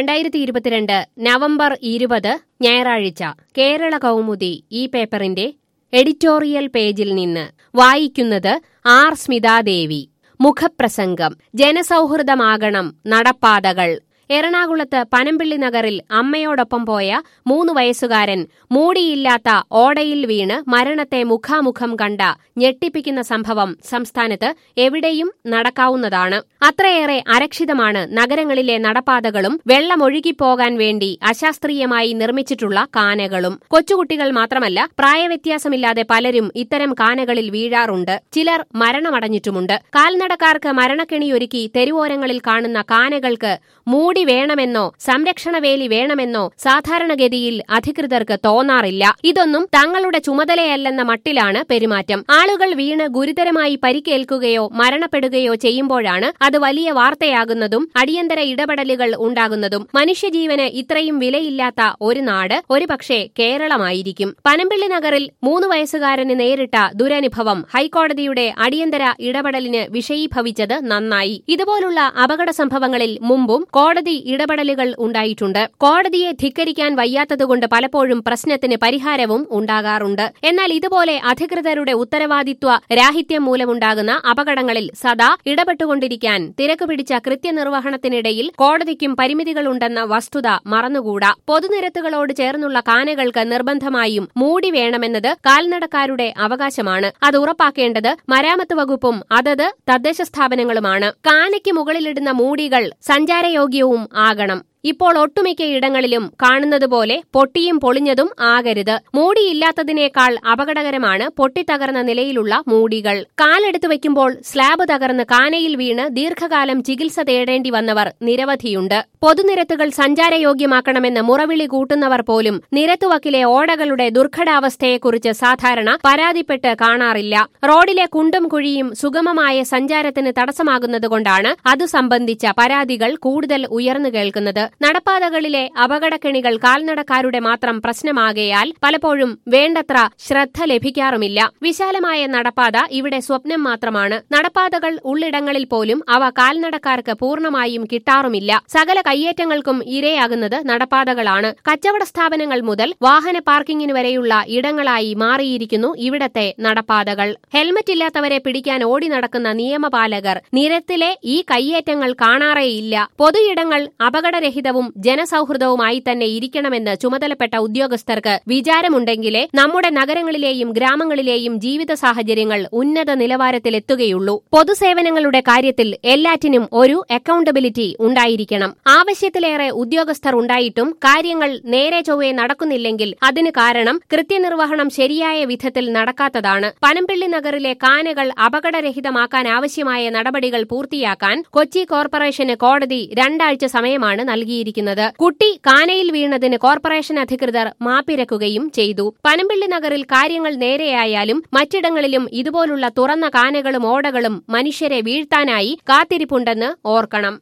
2022 November 20 ഞായറാഴ്ച കേരള കൗമുദി ഈ പേപ്പറിന്റെ എഡിറ്റോറിയൽ പേജിൽ നിന്ന് വായിക്കുന്നത് ആർ സ്മിതാദേവി. മുഖപ്രസംഗം. ജനസൗഹൃദമാകണം നടപ്പാതകൾ. എറണാകുളത്ത് പനമ്പിള്ളി നഗറിൽ അമ്മയോടൊപ്പം പോയ 3 വയസ്സുകാരൻ മൂടിയില്ലാത്ത ഓടയിൽ വീണ് മരണത്തെ മുഖാമുഖം കണ്ട ഞെട്ടിപ്പിക്കുന്ന സംഭവം സംസ്ഥാനത്ത് എവിടെയും നടക്കാവുന്നതാണ്. അത്രയേറെ അരക്ഷിതമാണ് നഗരങ്ങളിലെ നടപ്പാതകളും വെള്ളമൊഴുകിപ്പോകാൻ വേണ്ടി അശാസ്ത്രീയമായി നിർമ്മിച്ചിട്ടുള്ള കാനകളും. കൊച്ചുകുട്ടികൾ മാത്രമല്ല, പ്രായവ്യത്യാസമില്ലാതെ പലരും ഇത്തരം കാനകളിൽ വീഴാറുണ്ട്. ചിലർ മരണമടഞ്ഞിട്ടുമുണ്ട്. കാൽനടക്കാർക്ക് മരണക്കെണിയൊരുക്കി തെരുവോരങ്ങളിൽ കാണുന്ന കാനകൾക്ക് മൂടി വേണമെന്നോ സംരക്ഷണവേലി വേണമെന്നോ സാധാരണഗതിയിൽ അധികൃതർക്ക് തോന്നാറില്ല. ഇതൊന്നും തങ്ങളുടെ ചുമതലയല്ലെന്ന മട്ടിലാണ് പെരുമാറ്റം. ആളുകൾ വീണ് ഗുരുതരമായി പരിക്കേൽക്കുകയോ മരണപ്പെടുകയോ ചെയ്യുമ്പോഴാണ് അത് വലിയ വാർത്തയാകുന്നതും അടിയന്തര ഇടപെടലുകൾ ഉണ്ടാകുന്നതും. മനുഷ്യജീവന് ഇത്രയും വിലയില്ലാത്ത ഒരു നാട് ഒരുപക്ഷെ കേരളമായിരിക്കും. പനമ്പിള്ളി നഗറിൽ 3 വയസ്സുകാരന് നേരിട്ട ദുരനുഭവം ഹൈക്കോടതിയുടെ അടിയന്തര ഇടപെടലിന് വിഷയീഭവിച്ചത് നന്നായി. ഇതുപോലുള്ള അപകട സംഭവങ്ങളിൽ മുമ്പും കോടതി ഇടപെടലുകൾ ഉണ്ടായിട്ടുണ്ട്. കോടതിയെ ധിക്കരിക്കാൻ വയ്യാത്തതുകൊണ്ട് പലപ്പോഴും പ്രശ്നത്തിന് പരിഹാരവും ഉണ്ടാകാറുണ്ട്. എന്നാൽ ഇതുപോലെ അധികൃതരുടെ ഉത്തരവാദിത്വ രാഹിത്യം മൂലമുണ്ടാകുന്ന അപകടങ്ങളിൽ സദാ ഇടപെട്ടുകൊണ്ടിരിക്കാൻ തിരക്ക് പിടിച്ച കൃത്യനിർവഹണത്തിനിടയിൽ കോടതിക്കും പരിമിതികളുണ്ടെന്ന വസ്തുത മറന്നുകൂടാ. പൊതുനിരത്തുകളോട് ചേർന്നുള്ള കാനകൾക്ക് നിർബന്ധമായും മൂടി വേണമെന്നത് കാൽനടക്കാരുടെ അവകാശമാണ്. അത് ഉറപ്പാക്കേണ്ടത് മരാമത്ത് വകുപ്പും അതത് തദ്ദേശ സ്ഥാപനങ്ങളുമാണ്. കാനയ്ക്ക് മുകളിലിടുന്ന മൂടികൾ സഞ്ചാരയോഗ്യവും ആകണം. ഇപ്പോൾ ഒട്ടുമിക്ക ഇടങ്ങളിലും കാണുന്നതുപോലെ പൊട്ടിയും പൊളിഞ്ഞതും ആകരുത്. മൂടിയില്ലാത്തതിനേക്കാൾ അപകടകരമാണ് പൊട്ടിത്തകർന്ന നിലയിലുള്ള മൂടികൾ. കാലെടുത്തു വയ്ക്കുമ്പോൾ സ്ലാബ് തകർന്ന് കാനയിൽ വീണ് ദീർഘകാലം ചികിത്സ തേടേണ്ടി വന്നവർ നിരവധിയുണ്ട്. പൊതുനിരത്തുകൾ സഞ്ചാരയോഗ്യമാക്കണമെന്ന് മുറവിളി കൂട്ടുന്നവർ പോലും നിരത്തുവക്കിലെ ഓടകളുടെ ദുർഘടാവസ്ഥയെക്കുറിച്ച് സാധാരണ പരാതിപ്പെട്ട് കാണാറില്ല. റോഡിലെ കുണ്ടും കുഴിയും സുഗമമായ സഞ്ചാരത്തിന് തടസ്സമാകുന്നതുകൊണ്ടാണ് അതു സംബന്ധിച്ച പരാതികൾ കൂടുതൽ ഉയർന്നു കേൾക്കുന്നത്. നടപ്പാതകളിലെ അപകടക്കെണികൾ കാൽനടക്കാരുടെ മാത്രം പ്രശ്നമാകയാൽ പലപ്പോഴും വേണ്ടത്ര ശ്രദ്ധ ലഭിക്കാറുമില്ല. വിശാലമായ നടപ്പാത ഇവിടെ സ്വപ്നം മാത്രമാണ്. നടപ്പാതകൾ ഉള്ളിടങ്ങളിൽ പോലും അവ കാൽനടക്കാർക്ക് പൂർണ്ണമായും കിട്ടാറുമില്ല. സകല കയ്യേറ്റങ്ങൾക്കും ഇരയാകുന്നത് നടപ്പാതകളാണ്. കച്ചവട സ്ഥാപനങ്ങൾ മുതൽ വാഹന പാർക്കിങ്ങിന് വരെയുള്ള ഇടങ്ങളായി മാറിയിരിക്കുന്നു ഇവിടത്തെ നടപ്പാതകൾ. ഹെൽമറ്റ് ഇല്ലാത്തവരെ പിടിക്കാൻ ഓടി നടക്കുന്ന നിയമപാലകർ നിരത്തിലെ ഈ കയ്യേറ്റങ്ങൾ കാണാറേയില്ല. പൊതു ഇടങ്ങൾ അപകടരഹിതവും ജനസൗഹൃദവുമായി തന്നെ ഇരിക്കണമെന്ന് ചുമതലപ്പെട്ട ഉദ്യോഗസ്ഥർക്ക് വിചാരമുണ്ടെങ്കിലേ നമ്മുടെ നഗരങ്ങളിലെയും ഗ്രാമങ്ങളിലെയും ജീവിത സാഹചര്യങ്ങൾ ഉന്നത നിലവാരത്തിലെത്തുകയുള്ളൂ. പൊതുസേവനങ്ങളുടെ കാര്യത്തിൽ എല്ലാറ്റിനും ഒരു അക്കൌണ്ടബിലിറ്റി ഉണ്ടായിരിക്കണം. ആവശ്യത്തിലേറെ ഉദ്യോഗസ്ഥർ ഉണ്ടായിട്ടും കാര്യങ്ങൾ നേരെ ചൊവ്വേ നടക്കുന്നില്ലെങ്കിൽ അതിന് കാരണം കൃത്യനിർവഹണം ശരിയായ വിധത്തിൽ നടക്കാത്തതാണ്. പനമ്പിള്ളി നഗറിലെ കാനകൾ അപകടരഹിതമാക്കാൻ ആവശ്യമായ നടപടികൾ പൂർത്തിയാക്കാൻ കൊച്ചി കോർപ്പറേഷന് കോടതി 2 ആഴ്ച സമയമാണ് നൽകിയിരിക്കുന്നത്. കുട്ടി കാനയിൽ വീണതിന് കോർപ്പറേഷൻ അധികൃതർ മാപ്പിരക്കുകയും ചെയ്തു. പനമ്പിള്ളി നഗറിൽ കാര്യങ്ങൾ നേരെയായാലും മറ്റിടങ്ങളിലും ഇതുപോലുള്ള തുറന്ന കാനകളും ഓടകളും മനുഷ്യരെ വീഴ്ത്താനായി കാത്തിരിപ്പുണ്ടെന്ന് ഓർക്കണം.